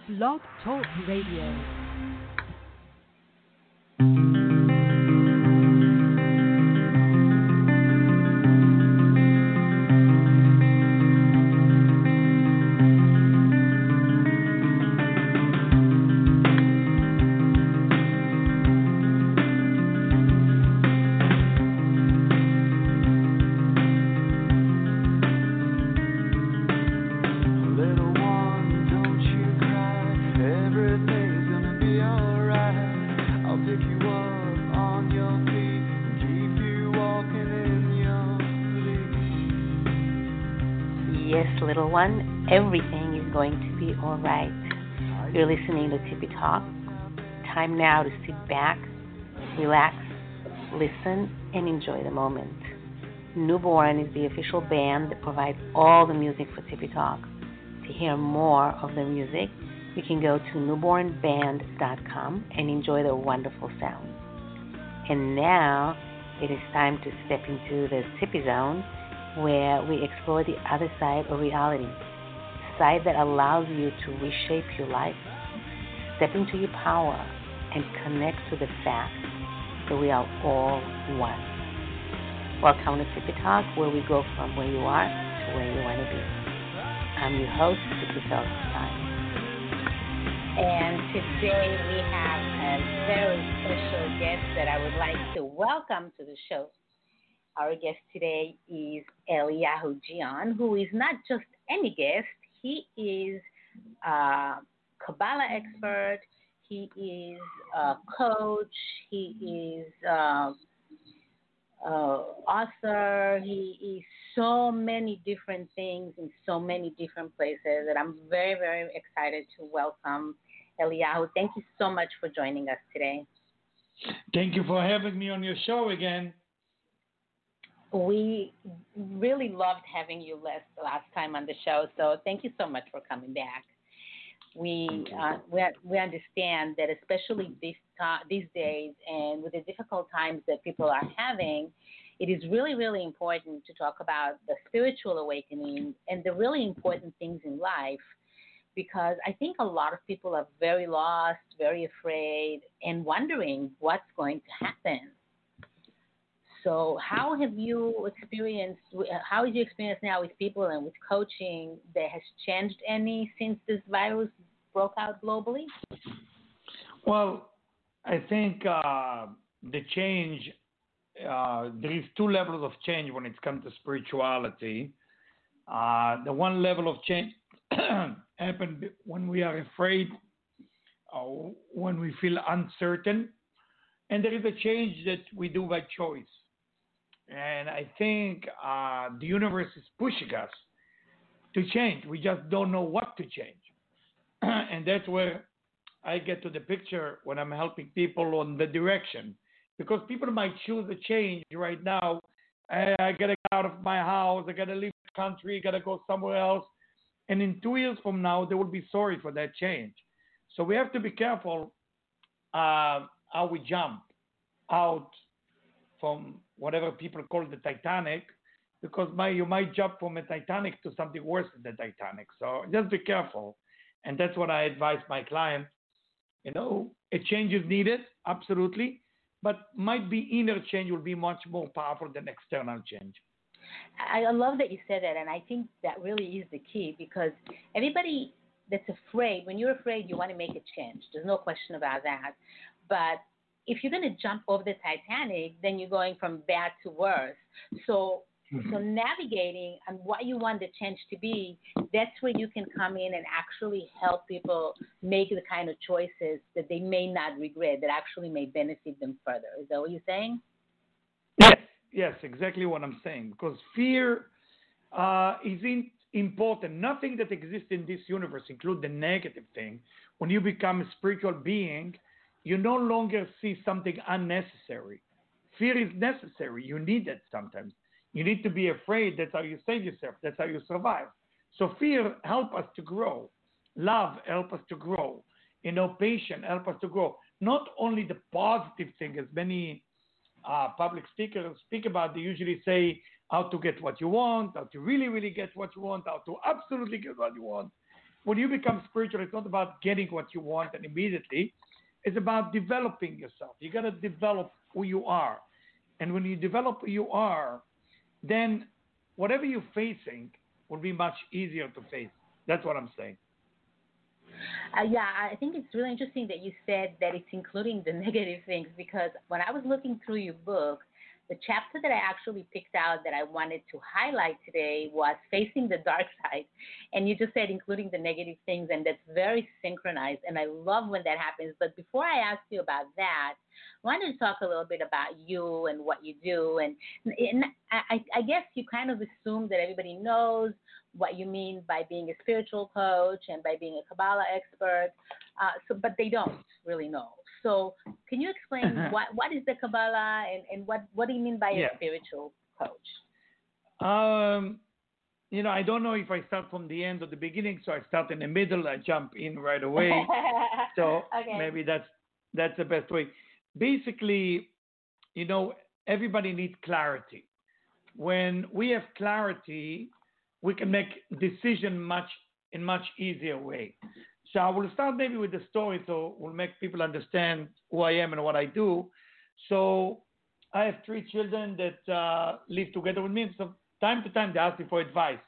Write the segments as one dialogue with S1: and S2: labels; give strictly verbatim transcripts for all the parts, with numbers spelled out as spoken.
S1: Blog Talk Radio.
S2: Little one, everything is going to be all right. You're listening to Tippy Talk. Time now to sit back, relax, listen, and enjoy the moment. Newborn is the official band that provides all the music for Tippy Talk. To hear more of the music, you can go to newborn band dot com and enjoy the wonderful sounds. And now it is time to step into the Tippy Zone, where we explore the other side of reality, the side that allows you to reshape your life, step into your power, and connect to the fact that we are all one. Welcome to Tippy Talk, where we go from where you are to where you want to be. I'm your host, Tippy Feldstein. And today we have a very special guest that I would like to welcome to the show. Our guest today is Eliyahu Jian, who is not just any guest. He is a Kabbalah expert. He is a coach. He is a, a author. He is so many different things in so many different places that I'm very, very excited to welcome Eliyahu. Thank you so much for joining us today.
S3: Thank you for having me on your show again.
S2: We really loved having you last last time on the show, so thank you so much for coming back. We uh, we, we understand that especially these uh, these days and with the difficult times that people are having, it is really really important to talk about the spiritual awakening and the really important things in life, because I think a lot of people are very lost, very afraid, and wondering what's going to happen. So how have you experienced, how is your experience now with people and with coaching that has changed any since this virus broke out globally?
S3: Well, I think uh, the change, uh, there is two levels of change when it comes to spirituality. Uh, the one level of change happened when we are afraid, uh, when we feel uncertain, and there is a change that we do by choice. And I think uh, the universe is pushing us to change. We just don't know what to change. And that's where I get to the picture when I'm helping people on the direction. Because people might choose a change right now. I, I got to get out of my house. I got to leave the country. I got to go somewhere else. And in two years from now, they will be sorry for that change. So we have to be careful uh, how we jump out from whatever people call the Titanic, because my, you might jump from a Titanic to something worse than the Titanic. So just be careful. And that's what I advise my clients. You know, a change is needed, absolutely, but might be inner change will be much more powerful than external change.
S2: I love that you said that, and I think that really is the key, because everybody that's afraid, when you're afraid, you want to make a change. There's no question about that. But if you're going to jump over the Titanic, then you're going from bad to worse. So, mm-hmm. so navigating and what you want the change to be, that's where you can come in and actually help people make the kind of choices that they may not regret, that actually may benefit them further. Is that what you're saying?
S3: Yes, yes, exactly what I'm saying. Because fear uh, is in, important. Nothing that exists in this universe, include the negative thing. When you become a spiritual being, you no longer see something unnecessary. Fear is necessary. You need it sometimes. You need to be afraid. That's how you save yourself. That's how you survive. So fear helps us to grow. Love helps us to grow. You know, patience helps us to grow. Not only the positive thing, as many uh, public speakers speak about, they usually say how to get what you want, how to really, really get what you want, how to absolutely get what you want. when you become spiritual, it's not about getting what you want and immediately. It's about developing yourself. You got to develop who you are. And when you develop who you are, then whatever you're facing will be much easier to face. That's what I'm saying.
S2: Uh, yeah, I think it's really interesting that you said that it's including the negative things, because when I was looking through your book, the chapter that I actually picked out that I wanted to highlight today was Facing the Dark Side. And you just said including the negative things, and that's very synchronized. And I love when that happens. But before I ask you about that, I wanted to talk a little bit about you and what you do. And, and I, I guess you kind of assume that everybody knows what you mean by being a spiritual coach and by being a Kabbalah expert, uh, so, but they don't really know. So can you explain what, what is the Kabbalah, and, and what, what do you mean by
S3: yeah.
S2: a spiritual coach?
S3: Um, you know, I don't know if I start from the end or the beginning, so I start in the middle, I jump in right away. So
S2: okay.
S3: maybe that's that's the best way. Basically, you know, everybody needs clarity. When we have clarity, we can make decision much in much easier way. So I will start maybe with the story, so we'll make people understand who I am and what I do. So I have three children that uh, live together with me. So time to time they ask me for advice,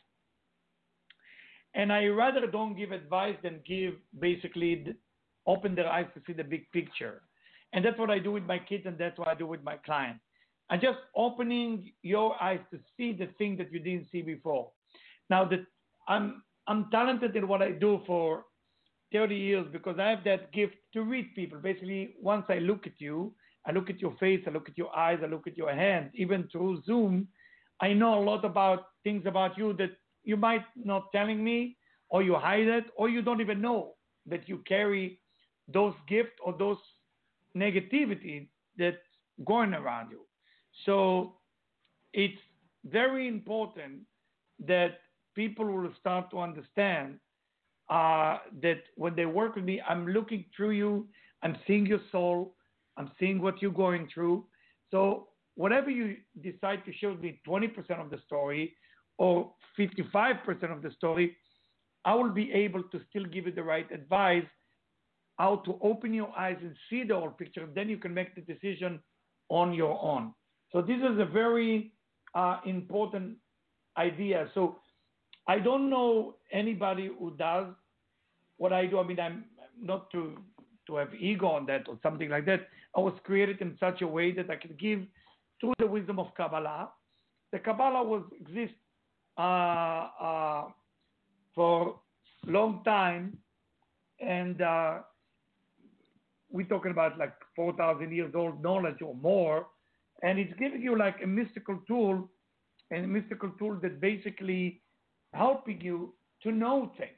S3: and I rather don't give advice than give basically the, open their eyes to see the big picture. And that's what I do with my kids, and that's what I do with my clients. I'm just opening your eyes to see the thing that you didn't see before. Now that I'm I'm talented in what I do for thirty years because I have that gift to read people. Basically, once I look at you, I look at your face, I look at your eyes, I look at your hands, even through Zoom, I know a lot about things about you that you might not telling me, or you hide it, or you don't even know that you carry those gifts or those negativity that's going around you. So it's very important that people will start to understand uh, that when they work with me, I'm looking through you, I'm seeing your soul, I'm seeing what you're going through. So whatever you decide to show me twenty percent of the story or fifty-five percent of the story, I will be able to still give you the right advice, how to open your eyes and see the whole picture. Then you can make the decision on your own. So this is a very uh, important idea. So I don't know anybody who does what I do. I mean, I'm not to to have ego on that or something like that. I was created in such a way that I can give through the wisdom of Kabbalah. The Kabbalah was exist uh, uh, for a long time, and uh, we're talking about like four thousand years old knowledge or more, and it's giving you like a mystical tool, and a mystical tool that basically helping you to know things.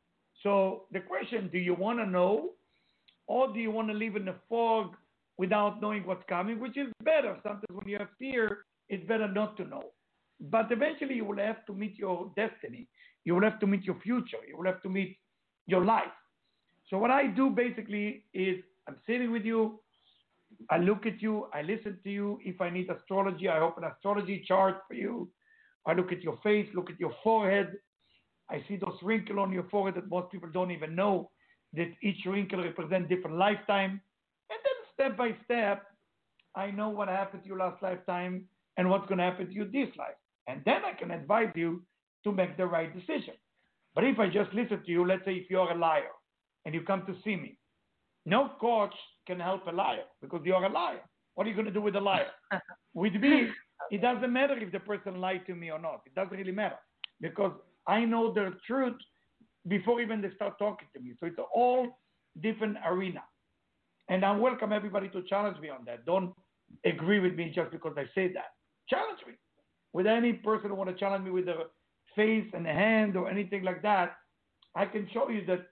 S3: So the question, do you want to know, or do you want to live in the fog without knowing what's coming, which is better. Sometimes when you have fear, it's better not to know. But eventually you will have to meet your destiny. You will have to meet your future. You will have to meet your life. So what I do basically is I'm sitting with you. I look at you. I listen to you. If I need astrology, I open an astrology chart for you. I look at your face, look at your forehead. I see those wrinkles on your forehead that most people don't even know that each wrinkle represents different lifetime. And then step by step, I know what happened to you last lifetime and what's going to happen to you this life. And then I can advise you to make the right decision. But if I just listen to you, let's say if you're a liar and you come to see me, no coach can help a liar because you're a liar. What are you going to do with a liar? With me, it doesn't matter if the person lied to me or not. It doesn't really matter because I know the truth before even they start talking to me. So it's all different arena. And I welcome everybody to challenge me on that. Don't agree with me just because I say that. Challenge me. With any person who want to challenge me with a face and a hand or anything like that, I can show you that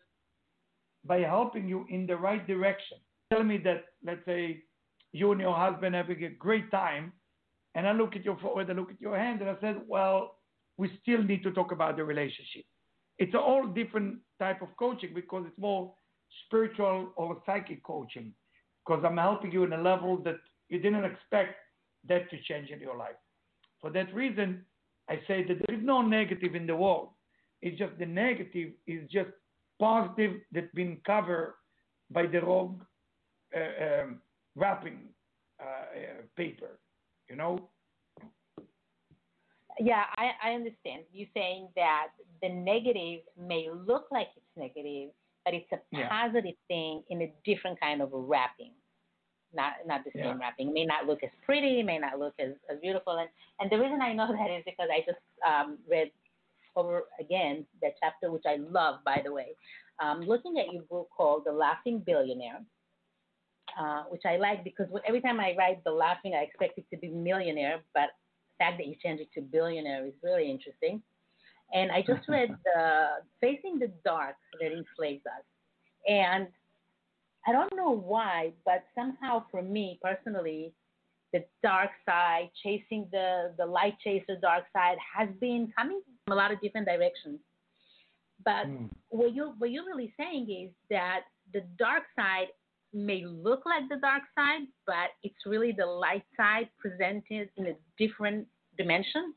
S3: by helping you in the right direction. Tell me that, let's say, you and your husband having a great time, and I look at your forehead, I look at your hand, and I said, well, we still need to talk about the relationship. It's a all different type of coaching because it's more spiritual or psychic coaching because I'm helping you in a level that you didn't expect that to change in your life. For that reason, I say that there is no negative in the world. It's just the negative is just positive that's been covered by the wrong uh, um, wrapping uh, uh, paper, you know?
S2: Yeah, I, I understand. You're saying that the negative may look like it's negative, but it's a
S3: Yeah.
S2: positive thing in a different kind of a wrapping. Not not the same
S3: Yeah.
S2: wrapping. It may not look as pretty, it may not look as, as beautiful. And, and the reason I know that is because I just um, read over again that chapter, which I love, by the way. Um, looking at your book called The Laughing Billionaire, uh, which I like because every time I write The Laughing, I expect it to be millionaire, but the fact that you change it to billionaire is really interesting. And I just read the Facing the Dark that enslaves us. And I don't know why, but somehow for me personally, the dark side, chasing the, the light chaser dark side has been coming from a lot of different directions. But
S3: Mm.
S2: what you what you're really saying is that the dark side may look like the dark side, but it's really the light side presented in a different dimension.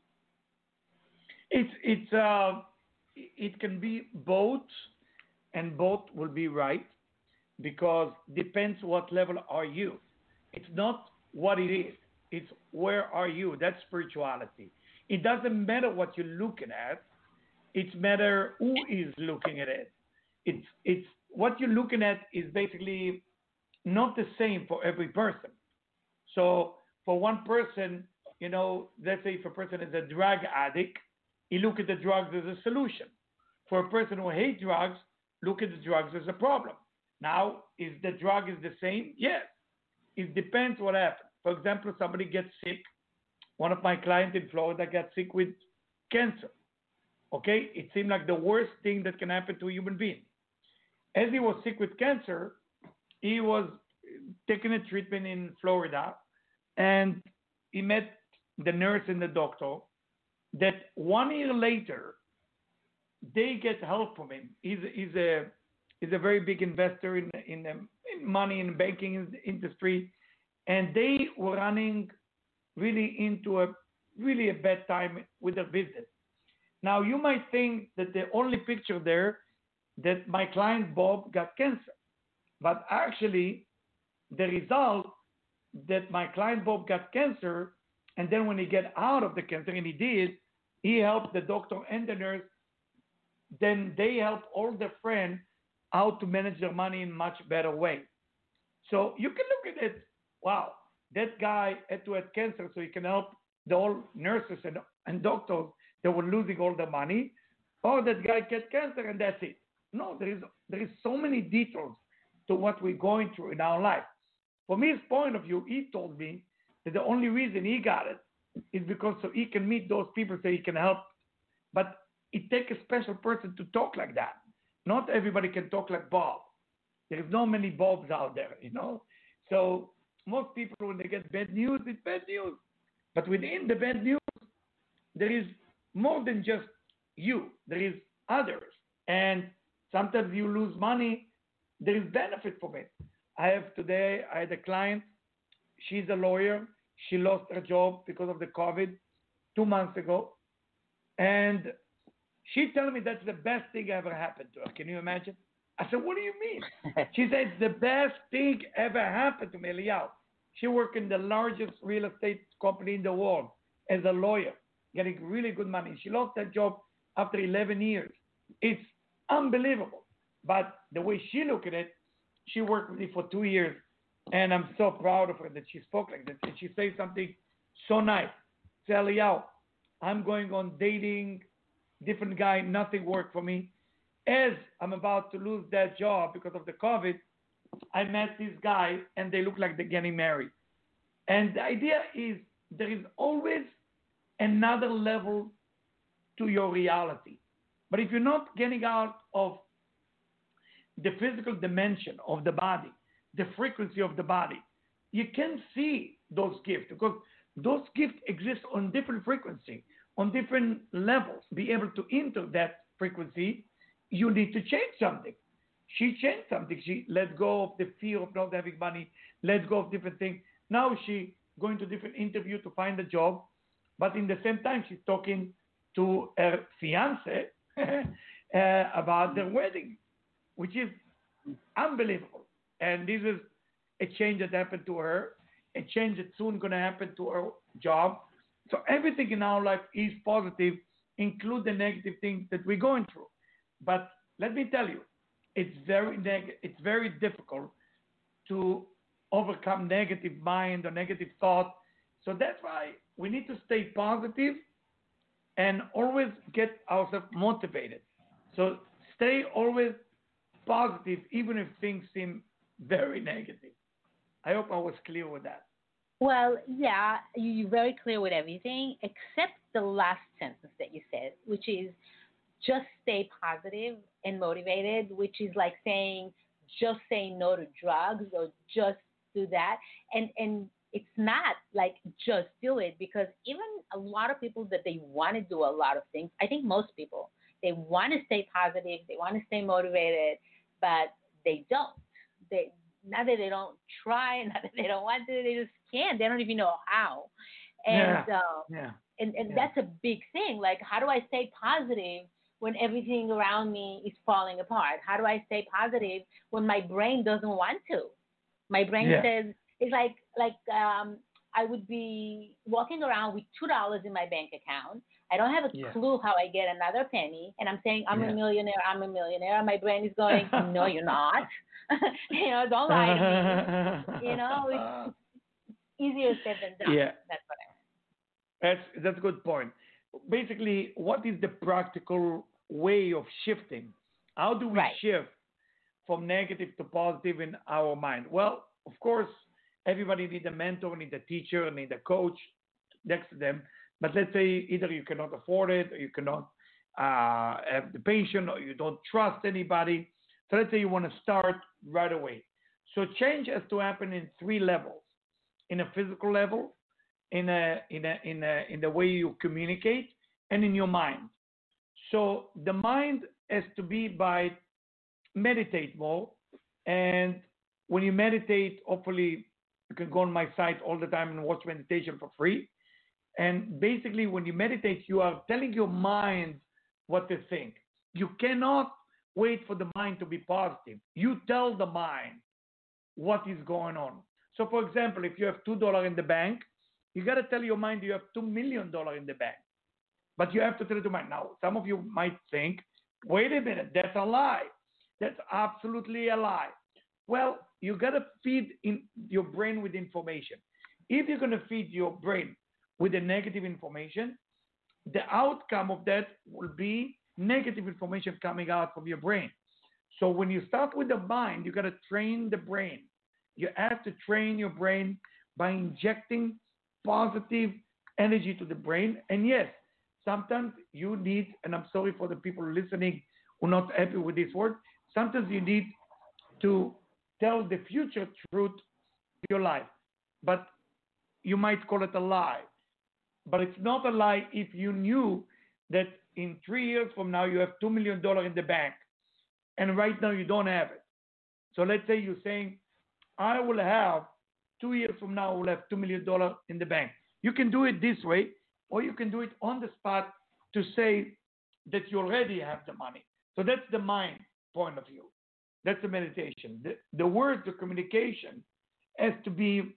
S3: It's it's uh, it can be both, and both will be right, because depends what level are you. It's not what it is. It's where are you. That's spirituality. It doesn't matter what you're looking at. It's matter who is looking at it. It's it's what you're looking at is basically not the same for every person. So for one person, you know, let's say if a person is a drug addict, he look at the drugs as a solution. For a person who hates drugs, look at the drugs as a problem. Now, is the drug is the same? Yes. It depends what happens. For example, somebody gets sick. One of my clients in Florida got sick with cancer. Okay? It seemed like the worst thing that can happen to a human being. As he was sick with cancer, he was taking a treatment in Florida, and he met the nurse and the doctor that one year later, they get help from him. He's, he's a he's a very big investor in in, um, in money in the banking industry, and they were running really into a really a bad time with their business. Now you might think that the only picture there that my client Bob got cancer, but actually the result that my client Bob got cancer, and then when he got out of the cancer, and he did, he helped the doctor and the nurse. Then they help all their friends how to manage their money in much better way. So you can look at it, wow, that guy had to have cancer so he can help the all nurses and, and doctors that were losing all their money, or that guy get cancer and that's it. No, there is there is so many details to what we're going through in our life. From his point of view, he told me that the only reason he got it is because so he can meet those people so he can help. But it takes a special person to talk like that. Not everybody can talk like Bob. There's no many Bobs out there, you know. So most people, when they get bad news, it's bad news. But within the bad news, there is more than just you. There is others. And sometimes you lose money. There is benefit from it. I have today, I had a client. She's a lawyer. She lost her job because of the COVID two months ago. And she told me that's the best thing ever happened to her. Can you imagine? I said, what do you mean? She said, it's the best thing ever happened to me, Eliyahu. She worked in the largest real estate company in the world as a lawyer, getting really good money. She lost that job after eleven years. It's unbelievable. But the way she looked at it, she worked with me for two years, and I'm so proud of her that she spoke like that. And she said something so nice. Say, Eliyahu, I'm going on dating, different guy, nothing worked for me. As I'm about to lose that job because of the COVID, I met this guy, and they look like they're getting married. And the idea is there is always another level to your reality. But if you're not getting out of the physical dimension of the body, the frequency of the body, you can see those gifts because those gifts exist on different frequency, on different levels. Be able to enter that frequency, you need to change something. She changed something. She let go of the fear of not having money, let go of different things. Now she going to different interview to find a job, but in the same time she's talking to her fiance uh, about their wedding. which is unbelievable. And this is a change that happened to her, a change that's soon going to happen to her job. So everything in our life is positive, include the negative things that we're going through. But let me tell you, it's very neg- it's very difficult to overcome negative mind or negative thought. So that's why we need to stay positive and always get ourselves motivated. So stay always positive, even if things seem very negative. I hope I was clear with that.
S2: Well, yeah, you- you're very clear with everything except the last sentence that you said, which is just stay positive and motivated, which is like saying just say no to drugs or just do that. And and it's not like just do it, because even a lot of people that they want to do a lot of things, I think most people, they want to stay positive, they want to stay motivated, but they don't. They not that they don't try, not that they don't want to, they just can't. They don't even know how. And
S3: Yeah,
S2: uh,
S3: yeah,
S2: and and
S3: yeah,
S2: that's a big thing. Like, how do I stay positive when everything around me is falling apart? How do I stay positive when my brain doesn't want to? My brain
S3: yeah,
S2: says it's like like um, I would be walking around with two dollars in my bank account. I don't have a
S3: yeah,
S2: clue how I get another penny, and I'm saying I'm a
S3: yeah.
S2: millionaire. I'm a millionaire. And my brain is going, no, you're not. you know, don't lie to me. You know, it's, it's easier said than done.
S3: Yeah,
S2: That's what I
S3: that's that's a good point. Basically, what is the practical way of shifting? How do
S2: mean.
S3: we
S2: Right.
S3: shift from negative to positive in our mind? Well, of course, everybody need a mentor, need a teacher, need a coach next to them. But let's say either you cannot afford it, or you cannot uh, have the patience, or you don't trust anybody. So let's say you want to start right away. So change has to happen in three levels: in a physical level, in a in a in a in the way you communicate, and in your mind. So the mind has to be by meditate more. And when you meditate, hopefully you can go on my site all the time and watch meditation for free. And basically, when you meditate, you are telling your mind what to think. You cannot wait for the mind to be positive. You tell the mind what is going on. So, for example, if you have two dollars in the bank, you got to tell your mind you have two million dollars in the bank. But you have to tell it to mind. Now, some of you might think, wait a minute, that's a lie. That's absolutely a lie. Well, you got to feed in your brain with information. If you're going to feed your brain with the negative information, the outcome of that will be negative information coming out from your brain. So when you start with the mind, you got to train the brain. You have to train your brain by injecting positive energy to the brain. And yes, sometimes you need, and I'm sorry for the people listening who are not happy with this word, sometimes you need to tell the future truth of your life. But you might call it a lie. But it's not a lie if you knew that in three years from now you have two million dollars in the bank, and right now you don't have it. So let's say you're saying, I will have, two years from now, I will have two million dollars in the bank. You can do it this way, or you can do it on the spot to say that you already have the money. So that's the mind point of view. That's the meditation. The, the word, the communication has to be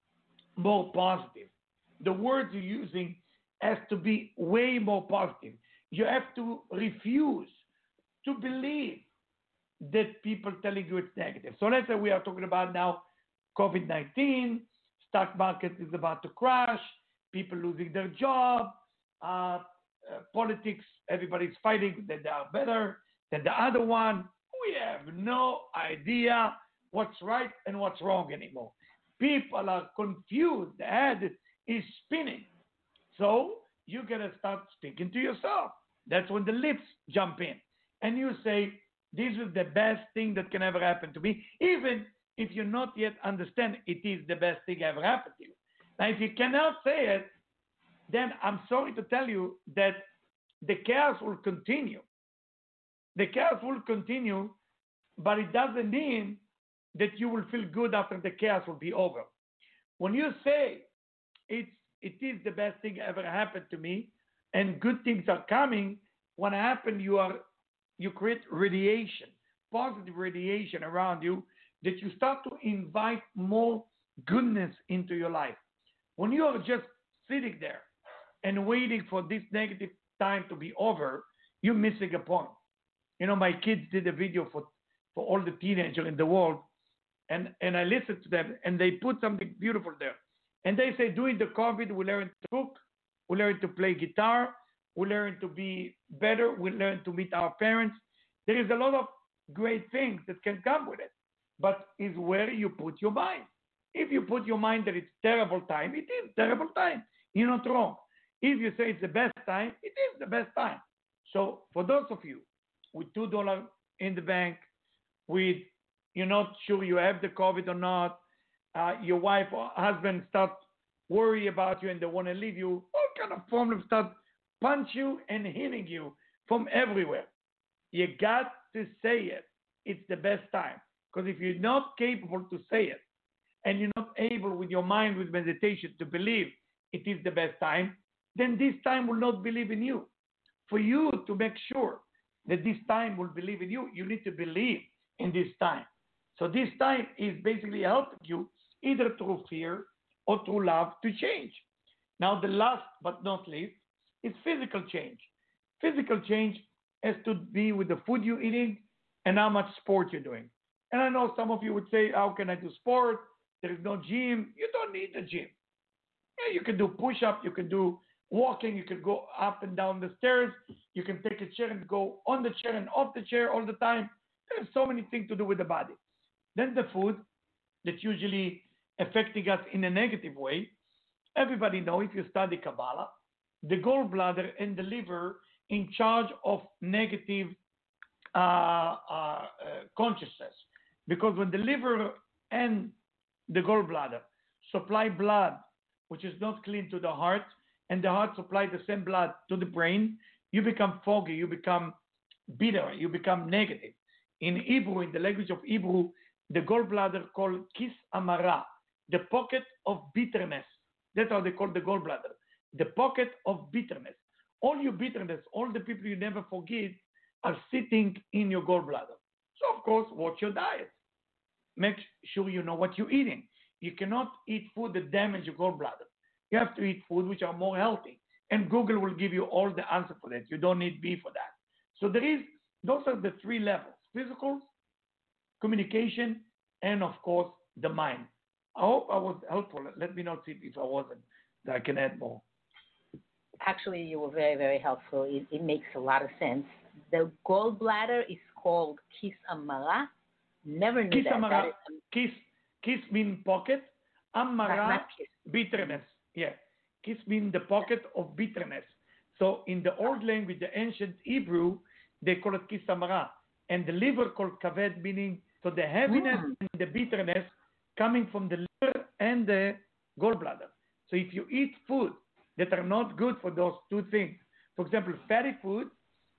S3: more positive. The words you're using has to be way more positive. You have to refuse to believe that people telling you it's negative. So let's say we are talking about now COVID nineteen, stock market is about to crash, people losing their job, uh, uh, politics, everybody's fighting that they are better than the other one. We have no idea what's right and what's wrong anymore. People are confused. The head is spinning. So you got to start speaking to yourself. That's when the lips jump in. And you say, this is the best thing that can ever happen to me, even if you not yet understand it is the best thing ever happened to you. Now, if you cannot say it, then I'm sorry to tell you that the chaos will continue. The chaos will continue, but it doesn't mean that you will feel good after the chaos will be over. When you say it's it is the best thing ever happened to me, and good things are coming, what happened? You are you create radiation. positive radiation around you that you start to invite more goodness into your life. When you are just sitting there and waiting for this negative time to be over, you're missing a point. You know, my kids did a video for, for all the teenagers in the world, and, and I listened to them, and they put something beautiful there. And they say, during the COVID, we learned to cook, we learned to play guitar, we learned to be better, we learned to meet our parents. There is a lot of great things that can come with it, but it's where you put your mind. If you put your mind that it's terrible time, it is terrible time. You're not wrong. If you say it's the best time, it is the best time. So for those of you with two dollars in the bank, with you're not sure you have the COVID or not, uh, your wife or husband start worry about you and they want to leave you, all kind of problems start punch you and hitting you from everywhere. You got to say it. It's the best time. Because if you're not capable to say it, and you're not able with your mind, with meditation, to believe it is the best time, then this time will not believe in you. For you to make sure that this time will believe in you, you need to believe in this time. So this time is basically helping you either through fear or through love to change. Now, the last but not least is physical change. Physical change has to be with the food you're eating and how much sport you're doing. And I know some of you would say, how can I do sport? There is no gym. You don't need a gym. Yeah, you can do push-up. You can do walking. You can go up and down the stairs. You can take a chair and go on the chair and off the chair all the time. There's so many things to do with the body. Then the food that's usually affecting us in a negative way. Everybody know if you study Kabbalah, the gallbladder and the liver in charge of negative uh, uh, uh, consciousness. Because when the liver and the gallbladder supply blood, which is not clean, to the heart, and the heart supply the same blood to the brain, you become foggy, you become bitter, you become negative. In Hebrew, in the language of Hebrew, the gallbladder called kis amara, the pocket of bitterness. That's how they call the gallbladder, the pocket of bitterness. All your bitterness, all the people you never forget are sitting in your gallbladder. So, of course, watch your diet. Make sure you know what you're eating. You cannot eat food that damage your gallbladder. You have to eat food which are more healthy. And Google will give you all the answer for that. You don't need beef for that. So there is, those are the three levels: physical, communication, and of course, the mind. I hope I was helpful. Let me know if I wasn't, that I can add more.
S2: Actually, you were very, very helpful. It, it makes a lot of sense. The gallbladder is called kis amara. Never knew
S3: Kis
S2: that.
S3: amara.
S2: that is,
S3: Kis, kis means pocket. Amara,
S2: not, not kiss.
S3: bitterness. Yeah. Kis means the pocket of bitterness. So in the old language, the ancient Hebrew, they call it kis amara. And the liver called kaved, meaning so the heaviness mm. and the bitterness coming from the liver and the gallbladder. So if you eat food that are not good for those two things, for example, fatty food,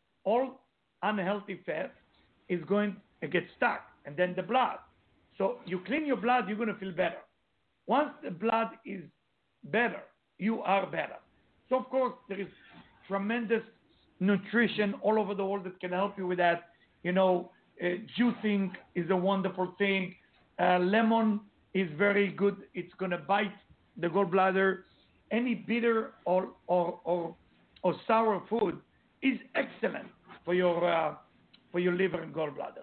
S3: all unhealthy fat is going to get stuck, and then the blood. So you clean your blood, you're going to feel better. Once the blood is better, you are better. So of course, there is tremendous nutrition all over the world that can help you with that. You know, uh, juicing is a wonderful thing. Uh, lemon is very good. It's going to bite the gallbladder. Any bitter or, or, or, or sour food is excellent for your, uh, for your liver and gallbladder.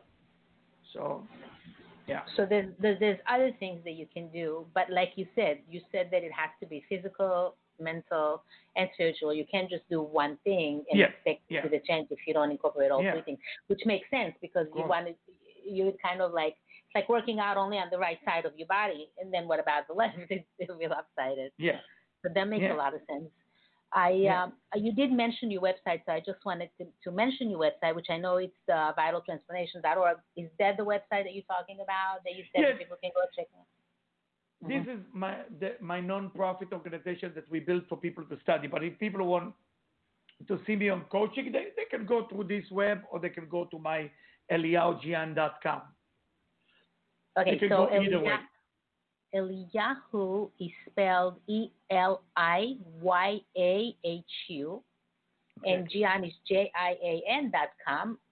S3: So, yeah.
S2: So there's, there's there's other things that you can do, but like you said, you said that it has to be physical, mental, and spiritual. You can't just do one thing and
S3: yeah.
S2: expect
S3: yeah.
S2: to the change if you don't incorporate all
S3: yeah.
S2: three things, which makes sense because you want to, you kind of like, it's like working out only on the right side of your body, and then what about the left? It'll be lopsided.
S3: Yeah.
S2: So that makes
S3: yeah.
S2: a lot of sense. I
S3: yeah.
S2: um, you did mention your website, so I just wanted to, to mention your website, which I know it's uh, vital transformation dot org. Is that the website that you're talking about that you said
S3: yes.
S2: that people can go check out?
S3: This mm-hmm. is my the, my non-profit organization that we built for people to study. But if people want to see me on coaching, they, they can go through this web or they can go to my eliyahu jian dot com.
S2: Okay,
S3: they can
S2: so
S3: go either way.
S2: Eliyahu is spelled E L I Y A H U, okay. and Jian is J I A N dot com.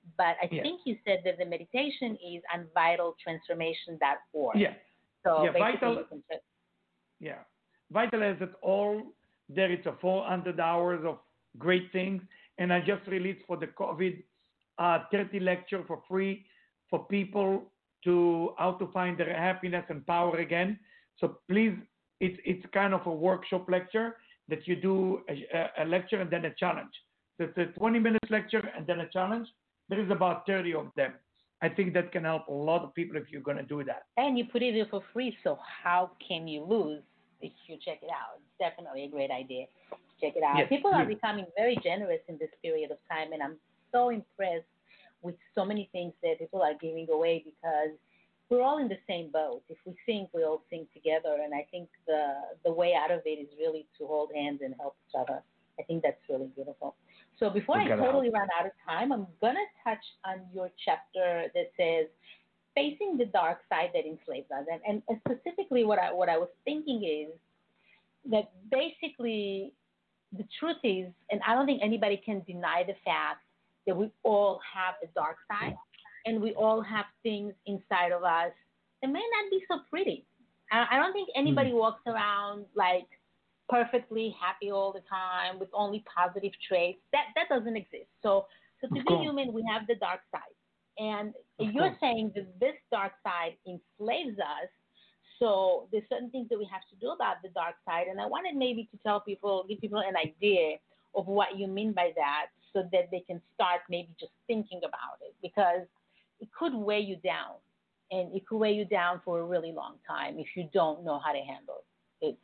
S2: But I
S3: Yeah.
S2: think you said that the meditation is on vital transformation dot org.
S3: Yeah.
S2: So
S3: Yeah.
S2: basically,
S3: Vital.
S2: you can check.
S3: Yeah. Vital has it all. There is a four hundred hours of great things. And I just released for the COVID uh, thirty lecture for free for people to how to find their happiness and power again. So please, it's it's kind of a workshop lecture that you do a, a lecture and then a challenge. So it's a twenty minutes lecture and then a challenge. There is about thirty of them. I think that can help a lot of people if you're going to do that.
S2: And you put it in for free, so how can you lose if you check it out? It's definitely a great idea. Check it out.
S3: Yes,
S2: People are
S3: please.
S2: becoming very generous in this period of time, and I'm so impressed with so many things that people are giving away because we're all in the same boat. If we sink, we all sink together, and I think the the way out of it is really to hold hands and help each other. I think that's really beautiful. So before
S3: We
S2: I
S3: gotta
S2: totally
S3: help.
S2: run out of time, I'm gonna touch on your chapter that says facing the dark side that enslaves us, and, and specifically what I what I was thinking is that basically the truth is, and I don't think anybody can deny the fact that we all have the dark side, and we all have things inside of us that may not be so pretty. I, I don't think anybody
S3: Mhm.
S2: walks around like perfectly happy all the time with only positive traits. That that doesn't exist. So so to
S3: Of
S2: be
S3: course.
S2: human, we have the dark side, and
S3: Of
S2: you're
S3: course.
S2: saying that this dark side enslaves us. So there's certain things that we have to do about the dark side, and I wanted maybe to tell people, give people an idea of what you mean by that, so that they can start maybe just thinking about it, because it could weigh you down, and it could weigh you down for a really long time if you don't know how to handle it.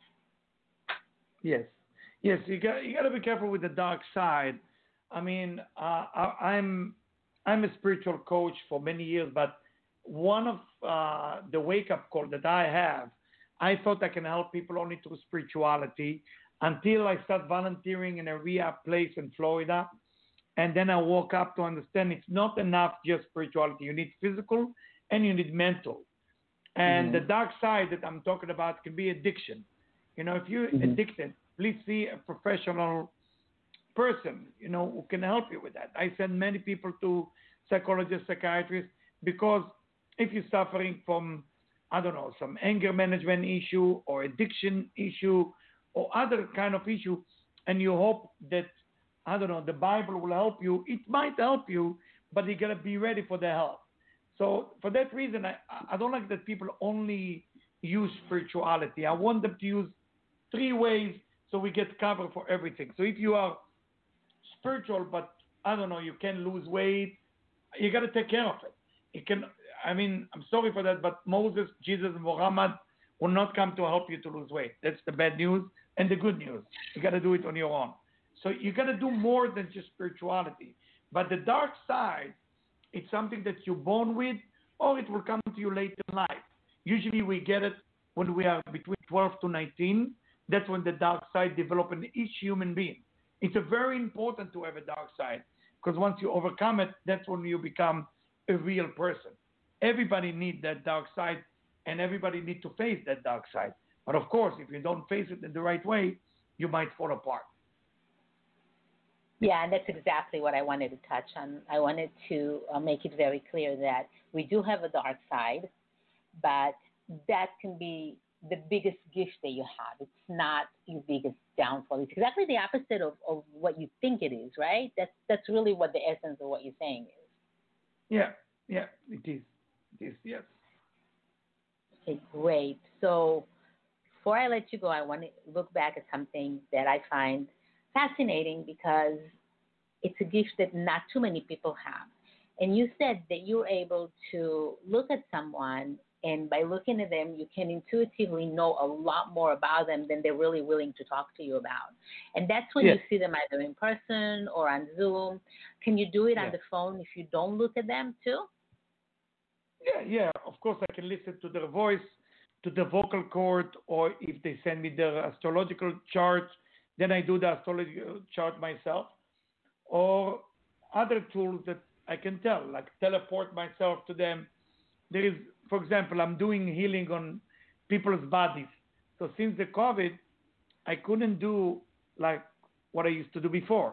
S3: Yes, yes. You got you got to be careful with the dark side. I mean, uh, I, I'm I'm a spiritual coach for many years, but one of uh, the wake up call that I have, I thought I can help people only through spirituality until I start volunteering in a rehab place in Florida, and then I woke up to understand it's not enough just spirituality. You need physical and you need mental. And the
S2: Mm-hmm.
S3: dark side that I'm talking about can be addiction. You know, if you're
S2: Mm-hmm.
S3: addicted, please see a professional person, you know, who can help you with that. I send many people to psychologists, psychiatrists, because if you're suffering from, I don't know, some anger management issue or addiction issue or other kind of issue, and you hope that, I don't know, the Bible will help you, it might help you, but you got to be ready for the help. So for that reason, I, I don't like that people only use spirituality. I want them to use three ways so we get covered for everything. So if you are spiritual, but I don't know, you can lose weight, you got to take care of it. It can, I mean, I'm sorry for that, but Moses, Jesus, and Muhammad will not come to help you to lose weight. That's the bad news. And the good news, you got to do it on your own. So you got to do more than just spirituality. But the dark side, it's something that you're born with, or it will come to you later in life. Usually we get it when we are between twelve to nineteen. That's when the dark side develops in each human being. It's a very important to have a dark side, because once you overcome it, that's when you become a real person. Everybody needs that dark side, and everybody needs to face that dark side. But of course, if you don't face it in the right way, you might fall apart.
S2: Yeah, and that's exactly what I wanted to touch on. I wanted to uh, make it very clear that we do have a dark side, but that can be the biggest gift that you have. It's not your biggest downfall. It's exactly the opposite of, of what you think it is, right? That's that's really what the essence of what you're saying is.
S3: Yeah, yeah, it is. It is, yes.
S2: Okay, great. So before I let you go, I want to look back at something that I find fascinating, because it's a gift that not too many people have. And you said that you're able to look at someone, and by looking at them, you can intuitively know a lot more about them than they're really willing to talk to you about. And that's when
S3: Yes,
S2: you see them either in person or on Zoom. Can you do it on
S3: yes.
S2: the phone if you don't look at them too?
S3: Yeah, yeah. Of course, I can listen to their voice, to the vocal cord, or if they send me their astrological chart, then I do the astrological chart myself, or other tools that I can tell, like teleport myself to them. There is, for example, I'm doing healing on people's bodies. So since the COVID, I couldn't do like what I used to do before.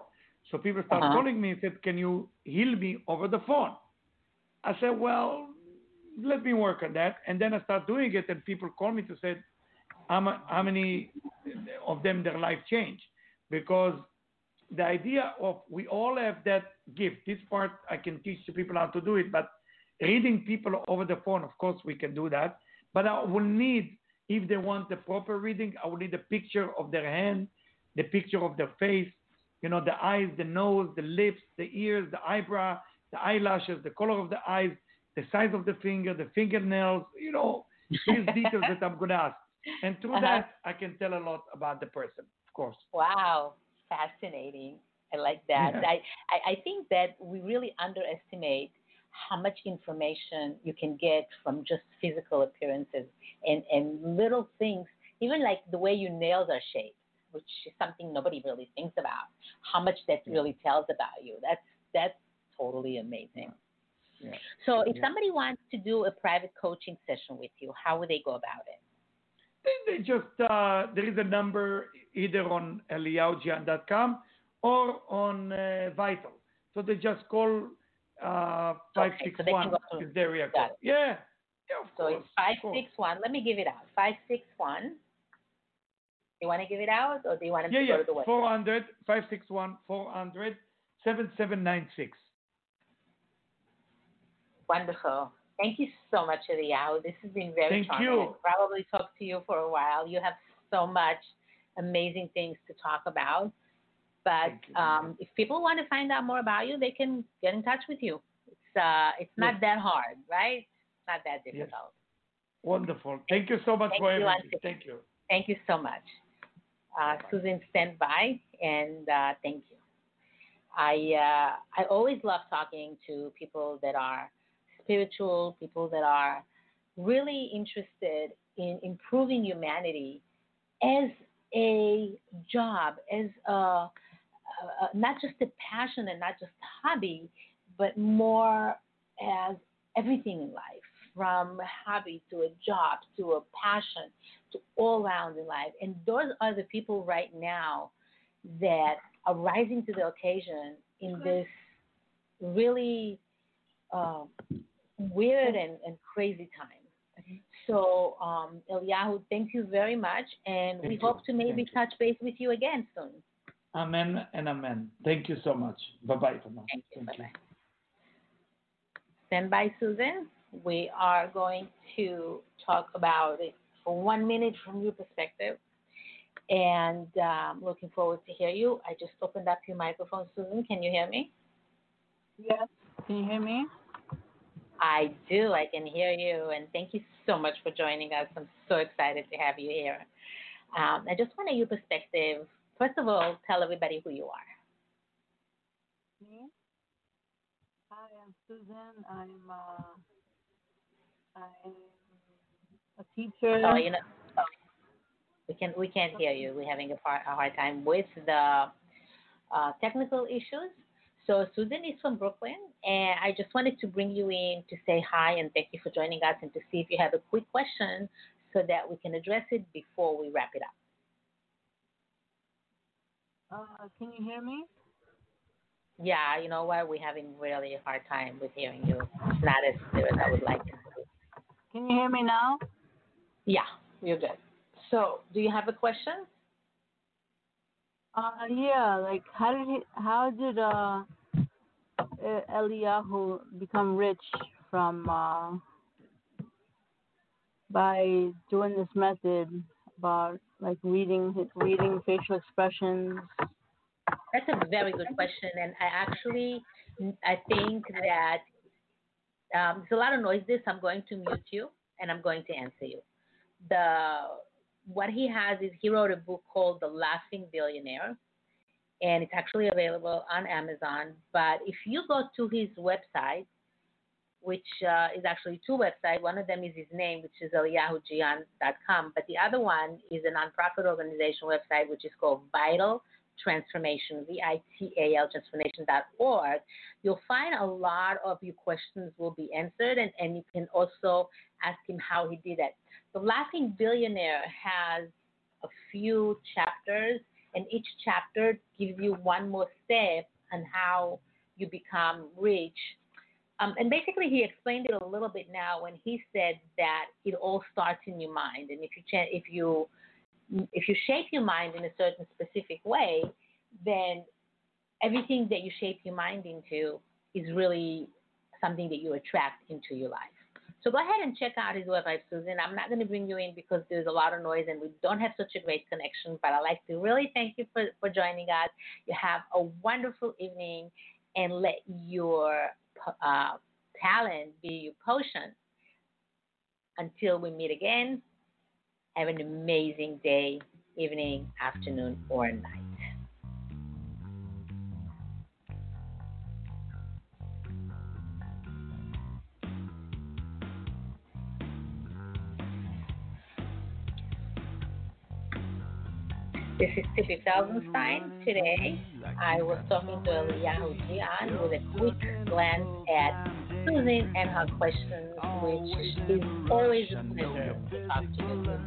S3: So people start
S2: Uh-huh.
S3: calling me and said, "Can you heal me over the phone?" I said, "Well, let me work on that." And then I start doing it, and people call me to say, how, mu- how many of them their life changed, because the idea of we all have that gift. This part I can teach the people how to do it, but reading people over the phone, of course, we can do that. But I will need, if they want the proper reading, I will need a picture of their hand, the picture of their face, you know, the eyes, the nose, the lips, the ears, the eyebrow, the eyelashes, the color of the eyes, the size of the finger, the fingernails, you know, these details that I'm going to ask. And through
S2: Uh-huh.
S3: that, I can tell a lot about the person, of course.
S2: Wow, fascinating. I like that.
S3: Yeah.
S2: I, I, I think that we really underestimate how much information you can get from just physical appearances and, and little things, even like the way your nails are shaped, which is something nobody really thinks about, how much that
S3: Yeah.
S2: really tells about you. That's, that's totally amazing.
S3: Yeah.
S2: So if
S3: Yeah.
S2: somebody wants to do a private coaching session with you, how would they go about it?
S3: They, they just, uh, there is a number either on eliyahu jian dot com or on uh, Vital. So they just call uh,
S2: Okay, so they can
S3: five six one
S2: go through.
S3: is the area
S2: Got
S3: code.
S2: it.
S3: Yeah. Yeah, of
S2: So
S3: course.
S2: it's five
S3: Of course.
S2: six one. Let me give it out. five six one. You want to give it out, or do you want him
S3: Yeah,
S2: to
S3: yeah.
S2: go to the website?
S3: four hundred, five six one, four hundred, seven seven nine six.
S2: Wonderful. Thank you so much, Eliyahu. This has been very
S3: Thank
S2: charming.
S3: you.
S2: I could probably talk to you for a while. You have so much amazing things to talk about. But
S3: Thank you.
S2: um, if people want to find out more about you, they can get in touch with you. It's uh, it's not
S3: Yes.
S2: that hard, right? It's not that
S3: Yes.
S2: difficult.
S3: Wonderful. Thank you so much
S2: Thank
S3: for
S2: you,
S3: everything.
S2: Auntie.
S3: Thank you.
S2: Thank you so much. Uh,
S3: Bye-bye.
S2: Susan, stand by, and uh, thank you. I uh, I always love talking to people that are spiritual, people that are really interested in improving humanity as a job, as a, a, a not just a passion and not just a hobby, but more as everything in life, from a hobby to a job to a passion to all round in life. And those are the people right now that are rising to the occasion in this really uh, weird and, and crazy time. So, um, Eliyahu, thank you very much, and we
S3: Thank you.
S2: hope to maybe
S3: Thank you.
S2: touch base with you again soon.
S3: Amen and amen. Thank you so much. Bye-bye for now.
S2: Thank you.
S3: Thank you.
S2: Bye-bye. Stand by, Susan. We are going to talk about it for one minute from your perspective, and um, looking forward to hear you. I just opened up your microphone, Susan. Can you hear me?
S4: Yes. Can you hear me?
S2: I do. I can hear you, and thank you so much for joining us. I'm so excited to have you here. Um, I just want your perspective. First of all, tell everybody who you are.
S4: Me? Hi, I'm Susan. I'm uh, I'm a teacher.
S2: Oh, you know, oh, we can we can't hear you. We're having a, par- a hard time with the uh, technical issues. So Susan is from Brooklyn, and I just wanted to bring you in to say hi and thank you for joining us, and to see if you have a quick question so that we can address it before we wrap it up.
S4: Uh, can you hear me?
S2: Yeah, you know what? We're having really a hard time with hearing you. It's not as clear as I would like it.
S4: Can you hear me now?
S2: Yeah, you're good. So, do you have a question?
S4: Uh, yeah. Like, how did he? How did uh, E- Eliyahu become rich from uh, by doing this method about like reading reading facial expressions?
S2: That's a very good question, and I actually I think that um, there's a lot of noise there, so I'm going to mute you and I'm going to answer you. The what he has is he wrote a book called The Laughing Billionaire, and it's actually available on Amazon. But if you go to his website, which uh, is actually two websites. One of them is his name, which is eliyahu jian dot com, but the other one is a nonprofit organization website, which is called Vital Transformation, V I T A L transformation dot org. You'll find a lot of your questions will be answered, and, and you can also ask him how he did it. The Laughing Billionaire has a few chapters, and each chapter gives you one more step
S5: and how you become rich. Um, and basically, he explained it a little bit now when he said that it all starts in your mind, and if you cha- if you if you shape your mind in a certain specific way, then everything that you shape your mind into is really something that you attract into your life. So go ahead and check out his website, Susan. I'm not going to bring you in because there's a lot of noise and we don't have such a great connection, but I'd like to really thank you for, for joining us. You have a wonderful evening, and let your uh, talent be your potion. Until we meet again, have an amazing day, evening, afternoon, or night. This is Tiffy Felsenstein. Today, I was talking to Eliyahu Jian with a quick glance at Susan and her questions, which is always a pleasure to talk to you.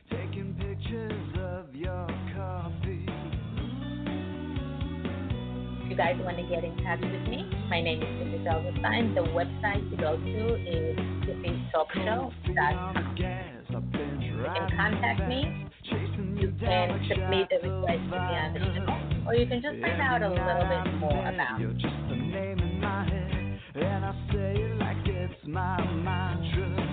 S5: If you guys want to get in touch with me, my name is Tiffy Felsenstein. The website to go to is tiffy talk show dot com. You can contact me. You can submit a request to be on the show, or you can just find out a little bit more about me. And I say it like it's my mantra.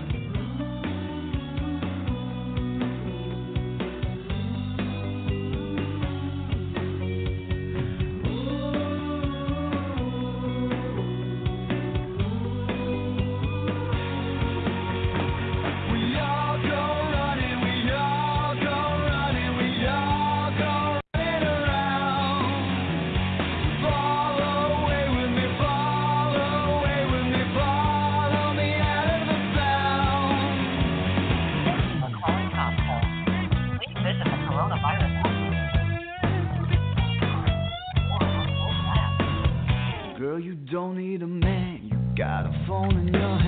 S5: Girl, you don't need a man, you got a phone in your hand.